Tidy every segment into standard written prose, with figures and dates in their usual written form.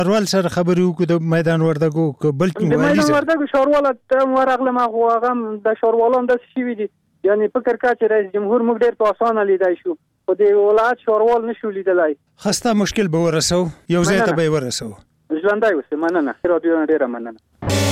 ارول سره خبرې وکړو د میدان وردګو بل کوم د میدان وردګو ښاروال ته ورغلم هغه د ښاروالان د شوي دي یعنی فکر کا چې رئیس جمهور موږ ډېر په اسانه لیدای شو خو د ولایت ښاروال نشو لیدلای. خسته مشکل به ورسو یو ځای ته به ورسو. ژوندای اوسه. مننه. رادیو ډېره مننه.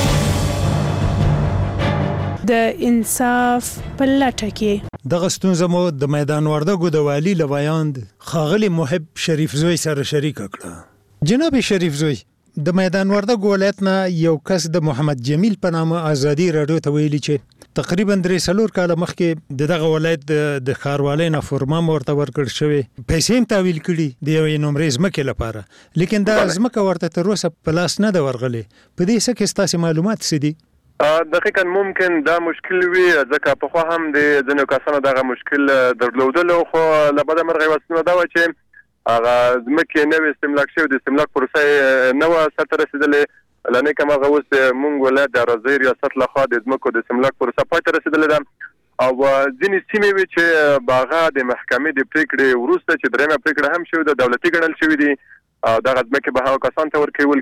د انصاف په لټه کې دغه ستونزه مو د میدان وردګو د والی لویاند خاغلی محب شریف زوی سره شریک کړه. جناب شریف زوی د میدان وردګو ولایت نه یو کس د محمد جمیل په نامه ازادي رادیو ته ویلي چې تقریبا 3 کال مخکې دغه ولایت د ښاروالۍ نه فورما ورته ورکړل شوی پیسې هم تحویل کړي د یوې نمرې ځمکې لپاره لیکن دا ځمکه ورته تر اوسه په لاس نه ده ورغلې. په دې څه کې ستاسې معلومات څه دي؟ دقیقاً ممکن دا مشکل وي ځکه پخوا هم د ځینو کسانو دغه مشکل درلودلو خو له بده مرغه یوه ستونزه دا وه چې هغه ځمکې نوې استملاک شوې د استملاک پروسه یې نه وه سرته رسېدلې له نیکه هغه اوس مونږ ولایت د اراضۍ ریاست لخوا د ځمکو د استملاک پروسه پای ته رسېدلې ده او ځینې سیمې وي چې هغه د محکمې د پرېکړې وروسته چې درېیمه پرېکړه هم شوې ده دولتي ګڼل شوي دي او دغه ځمکې به هغه کسانو ته ورکول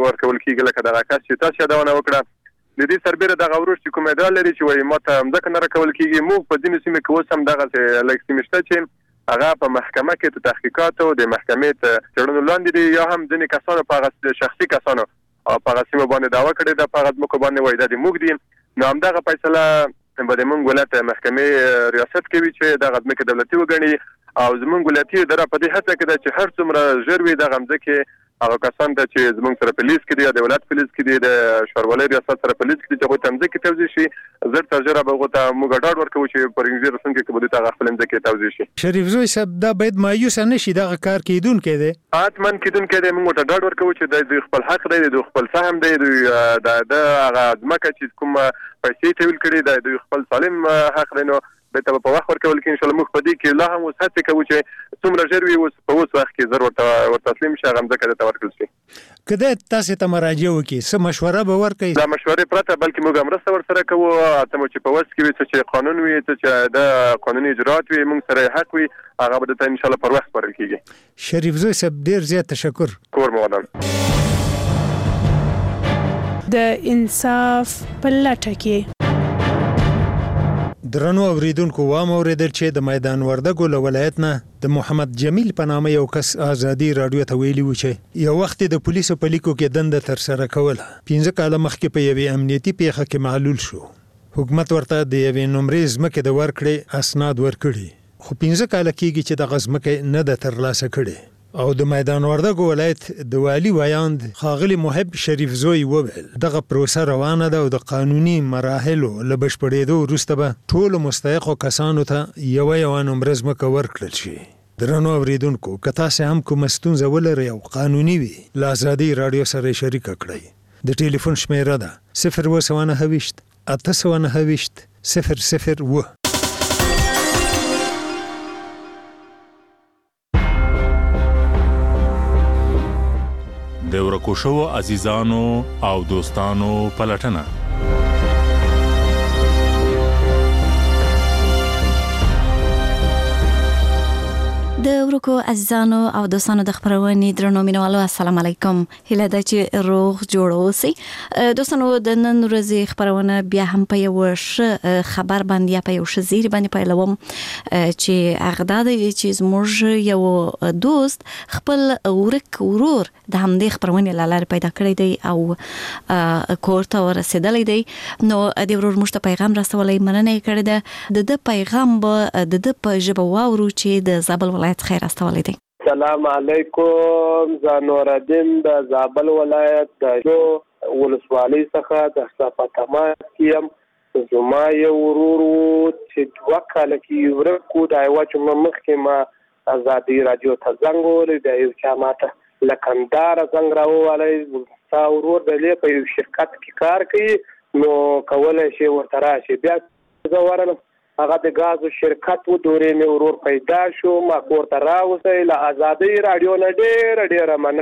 کېږي لکه دغه کس چې تاسو یادونه وکړه. د دې سربېره دغه وروسته چې کوم ادعا لري چې وایي ماته ځمکه نه راکول کېږي موږ په ځینو سیمو کې اوس هم دغسې لږ سیمې شته چې هغه په محکمه کې د تحقیقاتو د محکمې تر څېړنو لاندې دي یا هم ځینې کسانو په هغه شخصي کسانو په هغه سیمو باندې دعوه کړې ده په هغه ځمکو باندې وایي دا د موږ دي. نو همدغه فیصله به د موږ ولایت محکمې ریاست کوي چې دغه ځمکې دولتي وګڼي او زموږ ولایتي اداره په دې هڅه کې ده چې هر څومره ژر وي دغه ځمکې هغه کسان ته چې زموږ سره په لیست کې دي یا د ولایت په لیست کې دي د ښاروالۍ ریاست سره په لیست کې دي چې هغوی ته ځمکې توزیع شي زر تر ژره به هغو ته موږ ډاډ ورکوو چې په رنګزي رسونکي کې به دوی ته هغه خپلې ځمکې توزیع شي. شریف زوی صاحب دا باید مایوسه نه شي دغه کار کیدونکی دی حتما کیدونکی دی. موږ ورته ډاډ ورکوو چې دوی خپل حق دی دوی خپل سهم دی دوی د هغه ځمکه چې کوم پیسې تحویل کړي دی دوی خپل سالم حق دی نو بیرته به په وخت ورکول کېږي. انشاءالله موږ په دې کې لا هم اوس هڅې کوو چې څومره ژر وي اوس په اوس وخت کې زر ورته تسلیم شي هغه ځمکه درته ورکړل شي. که دی تاسې ته مراجعه وکړي څه مشوره به ورکوي؟ دا مشورې پرته بلکې موږ مرسته ورسره کوو ته مو چې په وس کې وي څه چې قانون وي څه چې د قانوني اجراات وي موږ سره حق وي هغه به درته انشاءالله پر وخت سپارل کېږي. شریف زوی صاحب ډېر زیات تشکر. کور مو ودان. د انصاف په لټه کې درنو اوریدونکو وام اوریدل چې د میدان وردګو له ولایت نه د محمد جمیل په نامه یو کس ازادي رادیو ته ویلي و چې یو وخت د پولیسو په لیکو کې دنده ترسره کوله 15 کاله مخکې په یوې امنیتي پیښه کې معلول شو. حکومت ورته د یوې نمرې ځمکې د ورکړې اسناد ورکړي خو 15 کاله کېږي چې دغه ځمکه نه ده ترلاسه کړې او د میدان وردګو ولایت د والی ویاند ښاغلي محب شریف زوی وویل دغه پروسه روانه ده او د قانوني مراحلو له بشپړېدو وروسته به ټولو مستحقو کسانو ته یوه نمره ځمکه ورکړل شي. درنو اوریدونکو که تاسې هم کومه ستونزه ولرئ او قانوني وي له ازادي راډیو سره یې شریکه کړئ. د ټلیفون شمیره ده 029 829 002. د ورکو شوو عزیزانو او دوستانو پلټنه د ورکو عزیزانو او دوستانو د خبرونې درنو مینوالو السلام علیکم. هیله ده چې روغ جوړ اوسئ. دوستانو د نن ورځې خبرونه بیا هم په یو خبر باندې یا په یو شزیر باندې پیلوم چې هغه دا دی چې زموږ یو دوست خپل ورک ورور د همدې خبرونې له لارې پیدا کړی دی او کور ته ورسېدلی دی. نو د ورور موږ ته پیغام رسولی مننه یې کړې ده. د پیغام به د په ژبه واورو چې د زابل ولایت خیر استولی دی. السلام علیکم. زه نورالدین د زابل ولایت د ولسوالۍ څخه د صفاتما یم. زما یو ورور چې 2 کاله کې ورکو د یوه جمعه مخکې ما ازادي راډیو ته زنګ ووهلی د یو چا ماته له کندهاره زنګ راووهلی ستا ورور دی په یو شرکت کې کار کوي نو کولی شي ورته راشي. بیا زه ورغلم هغه د غازو شرکت و دورې مې ورور پیدا شو ما کور ته راوځي له ازادي راډیو نه ډېره مننه.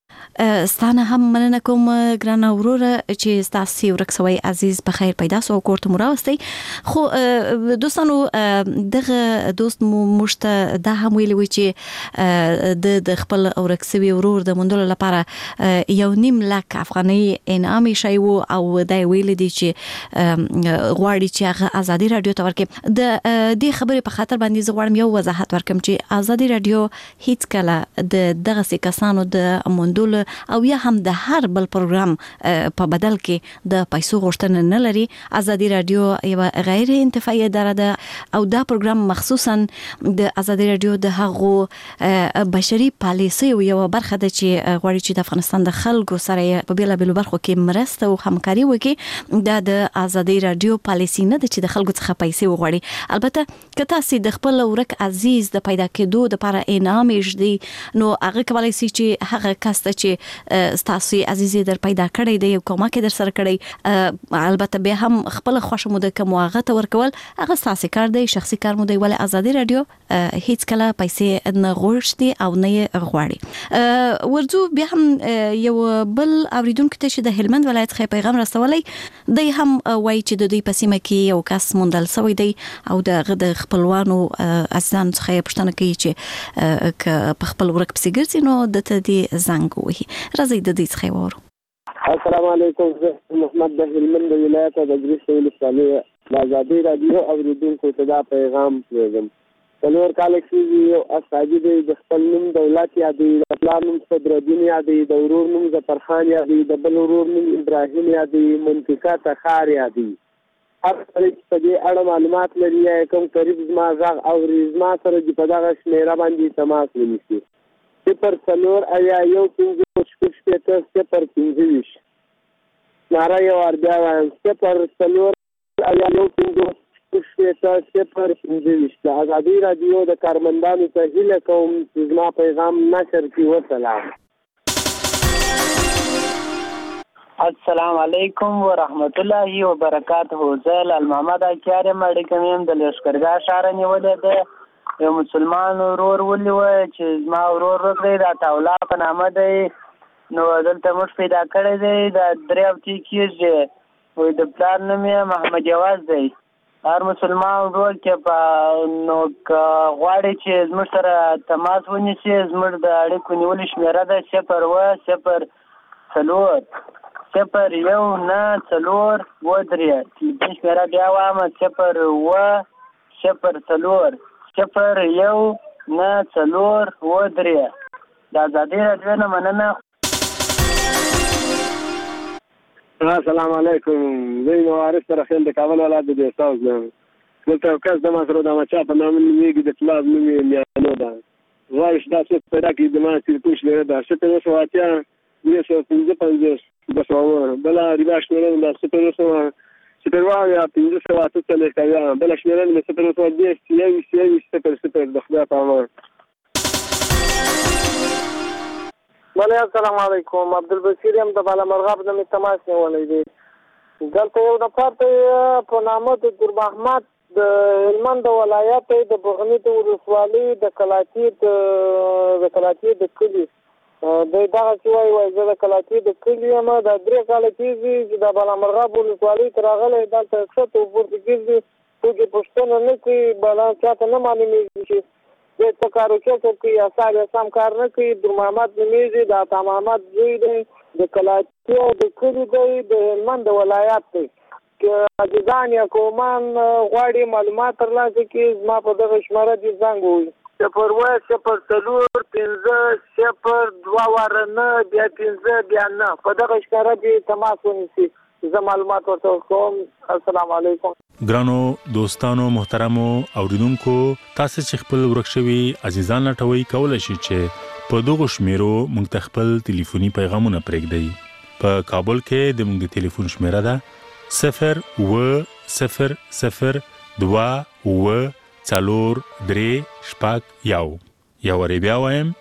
ستانه هم مننه کوم ګرانه وروره چې ستاسو ورک سوی عزیز په خیر پیدا سو کوړه مراوستي خو دوستانو دغه دوست مشته دا هم ویلی و چې د خپل ورک سوی ورور د مندل لپاره 1.5 لک افغاني انعام شي او دا ویلی دي چې غواړي چې هغه ازادي رادیو ته ورکړي د دې خبرې په خاطر باندې زغړم یو وضاحت ورکم چې ازادي رادیو هیڅ کله د دغه کسانو د مندل او یا هم د هر بل پروګرام په بدل کې د پیسو غوښتنه نه لري. ازادي رادیو یو غیر انتفاعي اداره ده او دا پروګرام مخصوصا د ازادي رادیو د هغو بشري پالیسي یو برخه ده چې غواړي چې د افغانستان د خلکو سره په بیلابیلو برخو کې مرسته او همکاري وکړي. دا د ازادي رادیو پالیسي نه ده چې د خلکو څخه پیسې وغواړي. البته که تاسو د خپل ورک عزیز د پیدا کېدو لپاره انعام یې نو هغه کولای شي چې هغه کس ته چې ستاسو عزیزي در پیدا کړی دی یو کومه کې در سره کړی البته به هم خپل خوښ مو د کوم واغه ته ورکول هغه ستاسو کار دی شخصي کار مو دی ول ازادي رادیو هیڅ کله پیسې نه غوښتي او نه غواړي. ورځو بیا هم یو بل اوریدونکو ته چې د هلمند ولایت خې پیغام رسولای دی هم وایي چې د دوی په سیمه کې یو کس موندل شوی دی او د خپلوانو ازان څخه پښتنه کوي چې په خپل ورک پسې ګرځي نو د دې زنګ وهي. راځي د دې څخه وورو. السلام علیکم محمد د هلمند ولایت د ګریس ولسوالۍ د ازادي رادیو اوریدونکو ته دا پیغام پرېږدم. څلور کاله کېږي یو استاجي دی د خپل نوم دولت یادوي د پلار نوم صدرالدین یادوي د ورور نوم ظفرخان یادوي د بل ورور نوم ابراهیم یادوي منطقه تخار یادوي. هر څوک په دې اړه معلومات لري یا کوم قریب زما غږ اوري زما سره د په دغه شمیره باندې تماس ونیسي. 0 ناره یو اربیا وایم 0 د ازادي رادیو د کارمندانو ته هیله کوم چې زما پیغام نشر کړي. وسلام. السلام علیکم ورحمت الله وبرکاته. زه محمد اکیار مړکم د لشکرګاه شهر نیولې ده. یو مسلمان ورور ولي و چې زما ورور وکړي دا تاولا په نامه دی نو دلته موږ پیدا کړی دی د درې هفتې کېږي وایي د پلار نوم یې محمد جواز دی. هر مسلمان ورور کې په نو غواړي چې زموږ سره تماس ونیسي زموږ د اړیکو نیولې شمېره ده 0 تلیفون شمېره بیا وایم 0 د ازادي رادیو نه مننه. السلام علیکم. زه یو وارث رحیم د کابل ولایت د استاذ یم. دلته کس د ماسره د مچا په نامه نیږي د کلاس نوم یې میانو ده. غواړي چې تاسو پیدا کړئ د ما تلیفون شمېره ده 0 بله ریبا شمېره ده 0 بله شمېره مې 0 د خدای په امان. بله السلام علیکم. عبدالبصیر یم د بالامرغاب نه مې تماس نیولی دی. دلته یو نفر ته په نامه د ګل محمد د هلمند ولایت د بغني د ولسوالۍ د کلاچي د کلي دی دغه چې وایي زه د کلاچي د کلي یم. دا 3 کاله کېږي چې د بالامرغاب ولسوالۍ ته راغلی دلته ښکته وپورته ګرځي څوک یې پوښتنه نه کوي بلا چاته نه معلومېږي چې دی څه کار وکړي کوي اصل یې سم کار نه کوي. در محمد نومېږي د عطا محمد زوی دی د کلاچي د کلي دی د هلمند ولایت دی. که عزیزان یا قومان غواړي معلومات ترلاسه کړي زما په دغه شمېره دې زنګ ووهي 0 بیا 15 بیا 9 په دغه شمېره دې تماس ونیسي. زه معلومات ورته کوم. السلام علیکم. ګرانو دوستانو محترمو اوریدونکو تاسو چې خپل ورک شوي عزیزان لټوي کولای شئ چې په دغه شمیرو موږ ته خپل ټلیفوني پیغامونه پرېږدئ. په کابل کې د موږ د ټلیفون شمیره ده 0 یا ور بیا وایم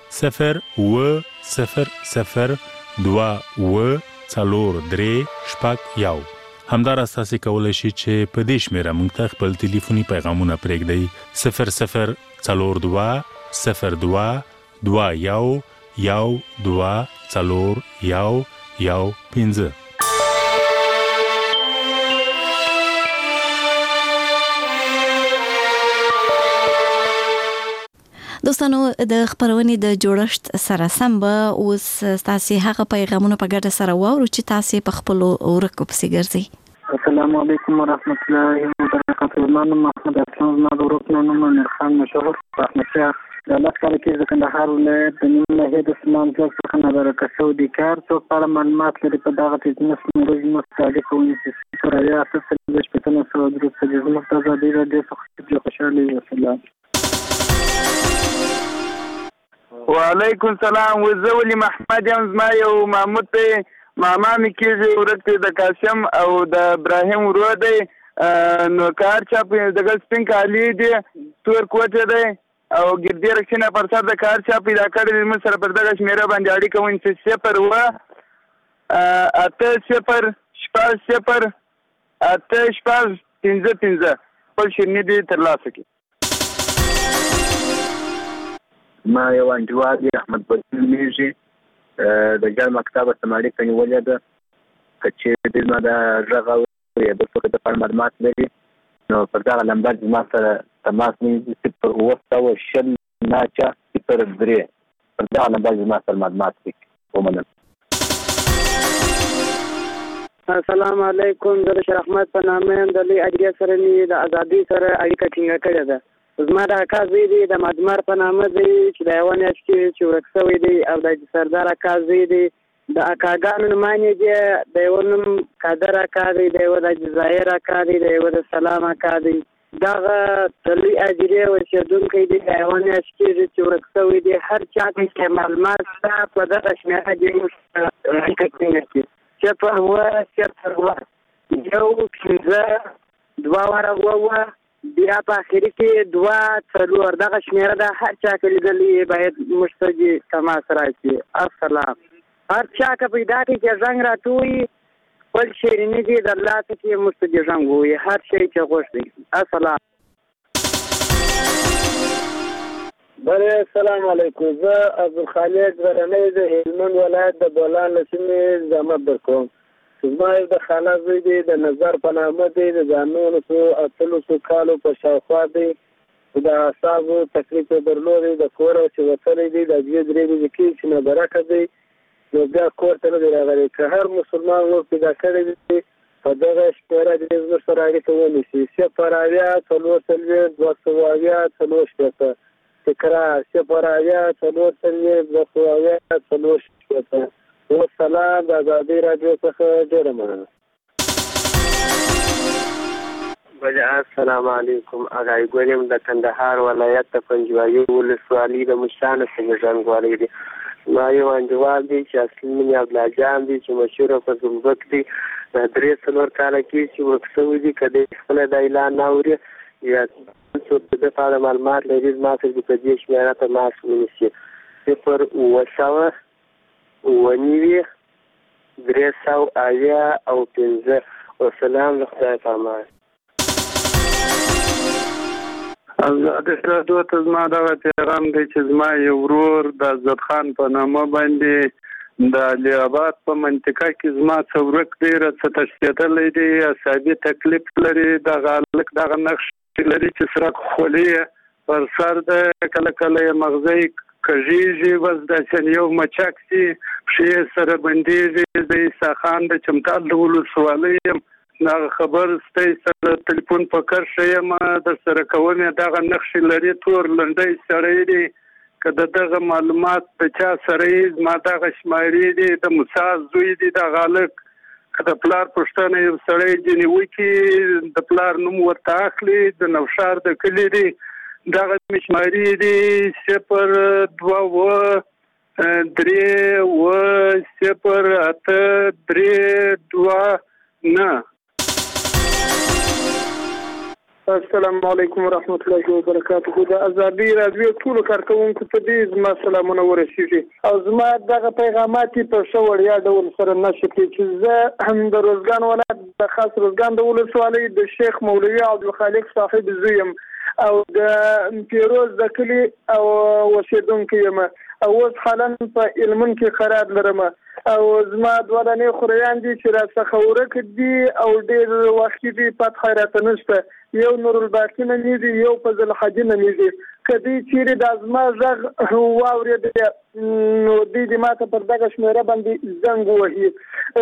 0 همدار اساسي کولای شي چې په دې شمیره موږ ته خپل ټلیفوني پیغامونه پرېږدئ 0 0 4 2 0 2 2 1 0124115. دوستانو د خبرونې د جوړښت سره سم به اوس تاسو هغه پیغامونه په ګډه سره واورو چې تاسو په خپل ورکو پسې ګرځي. السلام علیکم ورحمت الله وبرکاته. نن محمد اسلام زما د ورکو نوم خان مشهور احمد شاه د الله تعالی کې د کندهار ولایت د نیمه هدا سمان څخه نظر کسو د کار څو په معلومات لري په دغه تجنس موږ مستعد کوو چې سره اساس د شپږ سو درس د مختزه د دې څخه خوشاله وسلام. وعلیکم السلام. وزولی محمد یم. زما یو محمود دی ماما می کېږي ورته د قاسم او د ابراهیم ورو دی نو کار چا په دغه سپین کالی دی تور کوټه دی او ګردی رښتینه پر سر د کار چا پیدا کړی موږ سره پر دغه شمیره باندې اړیکه ونی چې 0 خپل شیرني دی ترلاسه کړي. ما یو انډیوال دی احمد بدل میږي د ګل مکتبه سماړي کني ولې ده چې د ما د ژغه یا د څه د معلومات لري نو پر دا لمبر ما سره تماس نیسي پر وسته او شل ناچا پر درې پر دا لمبر ما سره معلومات ومنم. السلام علیکم. د شیخ احمد په نامه د لې اجازه سره ني د ازادي سره اړیکه ټینګه کړې ده. زما د اکا زوی دی د مدمر په نامه دی چې د یوه میاشت کې چې ورک شوی دی او د سردار اکا زوی دی د اکاګانو نومانې دی د یوه نوم قادر اکا دی د یوه د جزایر اکا دی د یوه د سلام اکا دی دغه د لوی اجرې اوسېدونکی دی د یوه میاشت کېږي چې ورک شوی دی. هر چا چې معلومات شته په دغه شمېره کې موږ اړیکه ټینګه کړي 0 بیا په اخري کې 2 دغه شمیره ده. هر چا کې لیدلې باید مشتري تماس راکړي. السلام. هر چا که پیدا کړي چې زنګ راټوي خپل شیریني دي د الله څخه مشتري زنګ وي هر شی چې غوښتي. السلام. بله السلام علیکم. زه عبدالخالق غرنی د هلمند ولایت د بولان له سیمې زحمت درکوم. زما یو د خاله زوی دی د نظر په نامه دی د 19 کالو په شاوخوا دی د اعصابو تکلیف درلودی د کور چې وتلی دی د 2 درې کې چې نه برکه دی نو بیا کور ته نه دی راغلی. که هر مسلمان ور پیدا کړی دی په دغه شمیره د زموږ سره اړیکه ونیسي 0 تکرار 0 والسلام. د ازادي رادیو څخه ډیره مننه. السلام علیکم. اغای ګورم د کندهار ولایت د پنجوایي ولسوالۍ د مشانه څخه ژوندوالي دي. ما یو انډیوال دی چې اصلي نوم یې عبدالله جان دی چې مشهور په زمبک دی د 3 کاله کې چې ورکسوي دي کله خپل د اعلان ناوري یا څه د لپاره معلومات لري ما څه د دې شمیره ته ماس ونیسي 0 ونیوي 315 والسلام له خدای پامان. د شهادت ته زما دغه پیغام دی چې زما یو ورور د عزت خان په نامه باندې د علي آباد په منطقه کې زما څورک ډېره څه تشدیدلی دی اعصابي تکلیف لري دغه هلک دغه نقش لري چې سرک خولي پر سر د کله کله یې مغزی کږیږي بس داسې یو مچک سي پښې سره بندېږي د عیسی خان د چمتال د ولسوالۍ یم دغه خبر ستی سره تلیفون په کرښه یم در سره کوم دغه نقشې لري تور لنډی سړی دی که د دغه معلومات د چا سره یې زما دغه شمارې دي د موسی زوی دی دغه هلک که د پلار پوښتنه یو سړی ځینې وکړي د پلار نوم ورته اخلي د نوشار د کلي دی دغه شمارې دي 0 السلام علیکم ورحمت الله وبرکاته. د ازادي رادیو ټول کارکونکو ته دې زما سلامونه ورسیږي او زما دغه پیغامات په څو وړیا ډول سره نشي چې زه هم د روزګان ولایت د خاص روزګان د ولسوالۍ د شیخ مولوي عبدالخالق صاحب زویم او د پیروز د کلی او اوسیدونکو یم او اوس حالا په علمون کې قرار لرم او زما دولنې خوریان دي چې راڅخه ورک دي او ډېر وخت دي پات خیرات نشته یو نور الباقی نه دي یو فضل حج نه دي کدی چیرې د ازما ژغ واورې نو دې ماته پر دغه شمیره باندې زنګ وهي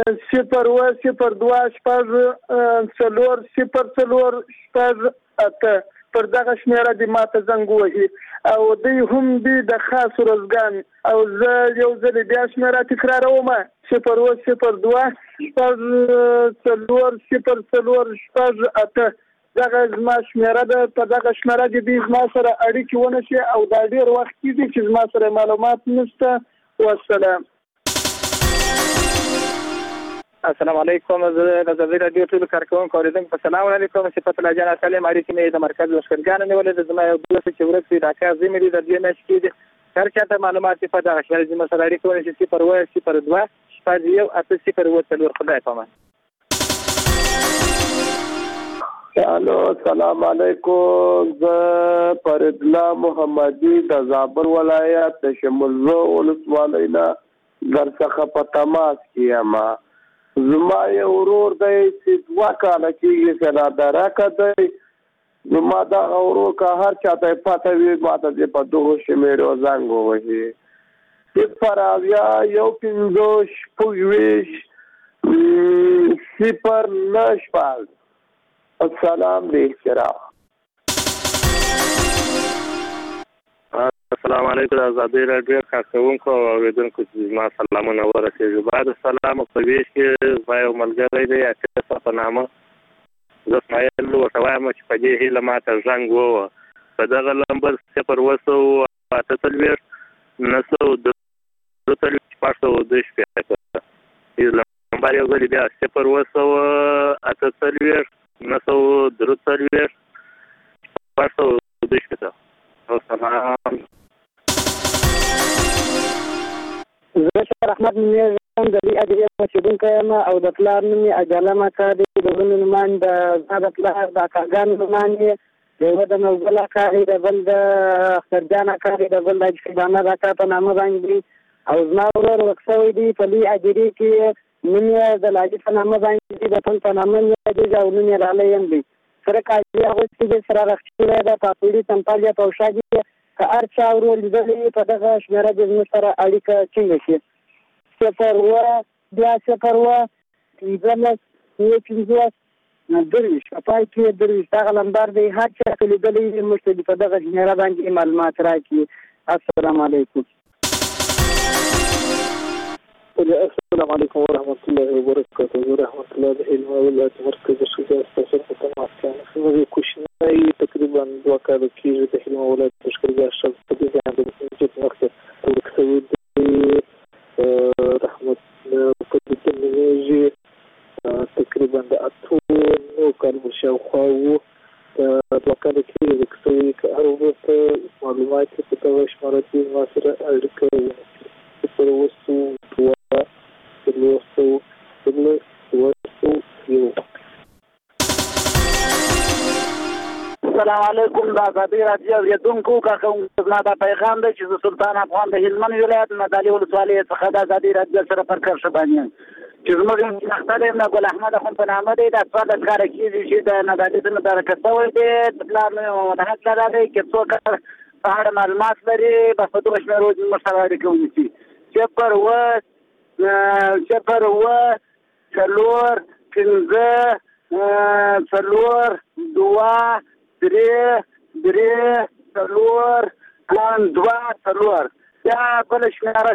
0 شپږ 4 پر دغه شمیره د ماته زنګ وهي او دوی هم د خاص روزګان او زه یو ځل بیا شمیره تکراروم 0 دغه زما شمیره ده په دغه شمیره د زما سره اړیکې ونه شي او دا ډېر وخت کېږي چې زما سره معلومات نشته والسلام. السلام علیکم. زه د ازادي راډیو ټول کارکونکو اوریدونکو په سلام علیکم. صفت الله جان سلام اړیکې مې د مرکز لښکرګان نیولې د زما یو دوست چې ورک دی ډاکټر زمې دي د دې نش کې هر چاته معلومات په دغه شمیره د مسله اړیکې ونه شي 0 خدای پامان. السلام علیکم. زه فرید الله محمدي د زابل ولایت د شمولزو ولسوالۍ نه درڅخه په تماس کې یم. زما یو ورور دی چې 2 کاله کېږي چې راډراکه دی. زما دغه ورور که هر چاته پته وي ماته دې په دغو شمیرو زنګ ووهي 0 السلام علیکم. السلام علیکم. آزادی رادیو کارکونکو او اوریدونکو ما سلامونه ورسېږي. بعد السلام په ویش کې ما یو ملګری دی چې په نامه زه اسماعیل ورته وایم چې په دې هیله ماته زنګ ووهه په دغه نمبر 0 نمبر یو ځل بیا 0 زه شهر احمد نومیږم د دې اجرې اوسېدونکی یم او د پلار نوم یې اجاله اکا دی. د بل نومان د زما د پلار د اکاګانو نومان یې د یوه د نوګل اکا دی د بل د اخترجان اکا دی د بل د شیبانه د اکا په نامه باندې دی او زما ورور ورک شوی دی په دې اجرې کې نوم یې د لاجي په نامه باندې دی د پل په نامه یادېږي او نوم یې رالی یم دی سره کاجي اغوستې دی سره رخچوی ده پاپوړي تمپال یا پوشا دي که هر چا ورور لیدلی په دغه شمیره د زموږ سره اړیکه ټینګه شي 0 بیا 0 15 درویش په پای کې درویش دغه نمبر دی هر چا چې لیدلی موږ ته په دغه شمیره باندې معلومات راکړي. السلام علیکم. السلام علیکم ورحمۃ اللہ وبرکاتہ. رحمۃ اللہ علم ولایت مرکز شجاع استاذ په تماس کې زموږ کوشنۍ تقریبا 2 کال کېږي د علم ولایت لښکرګاه شل په دې باندې چې مقصد ورکوي رحمت په دې کې تقریبا د 8 کال شاوخوا وو 2 کال کېږي چې هر وخت معلومات په دغه شماره کې ما سره اړیکه السلام علیکم. د ازادي راډیو اوریدونکو کارکونکو زما دا پیغام دی چې زه سلطان افغان د هلمند ولایت مدالي ولسوالۍ څخه د ازادي راډیو سره پر کرښه باندې چې زموږ مختار یم ګل احمد اخون په نامه دی د اصفاد کار کېږي چې د مدالي د مدارکه شوی دی د پلار مې محمد لاره دی کې څوک په اړه معلومات لري بس په دغه شمیرو موږ سره اړیکه ونیسي 0 یا بل شمیره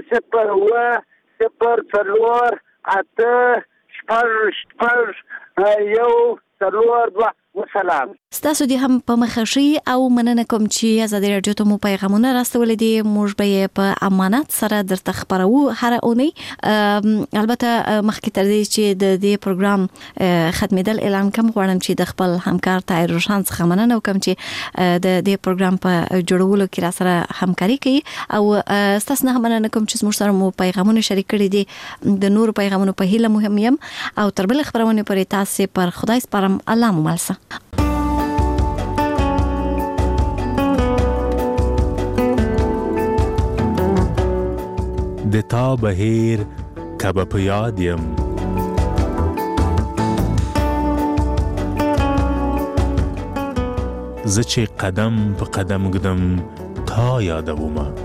0 وسلام. ستاسو دې هم په مخشي او مننه کوم چې ازادي راډیو ته مو پیغامونه راستولې دي. موږ به په امانت سره درته خبرو هر اونۍ. البته مخکې تر دې چې د دې پروګرام ختمېدل اعلان کوم غواړم چې د خپل همکار طاهر روشان څخه مننه وکم چې د دې پروګرام په جوړولو کې را سره همکاري کوي او تاسو نه مننه کوم چې موږ سره مو پیغامونه شریک کړي دي. د نور پیغامونو په هیله مهم یم او تر بل خبرونه پرې تاسو پر خدای سپارم. الله مو ملسه. د تا بهیر کبه په یاد یم زه چې قدم په قدم ږدم تا یادومه